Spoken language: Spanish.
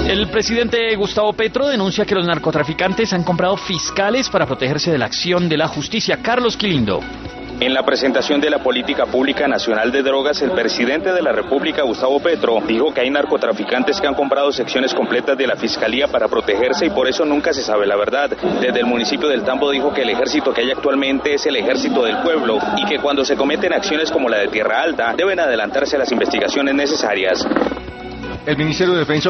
El presidente Gustavo Petro denuncia que los narcotraficantes han comprado fiscales para protegerse de la acción de la justicia. Carlos Quilindo. En la presentación de la Política Pública Nacional de Drogas, el presidente de la República, Gustavo Petro, dijo que hay narcotraficantes que han comprado secciones completas de la Fiscalía para protegerse y por eso nunca se sabe la verdad. Desde el municipio del Tambo dijo que el ejército que hay actualmente es el ejército del pueblo y que cuando se cometen acciones como la de Tierra Alta deben adelantarse a las investigaciones necesarias. El Ministerio de Defensa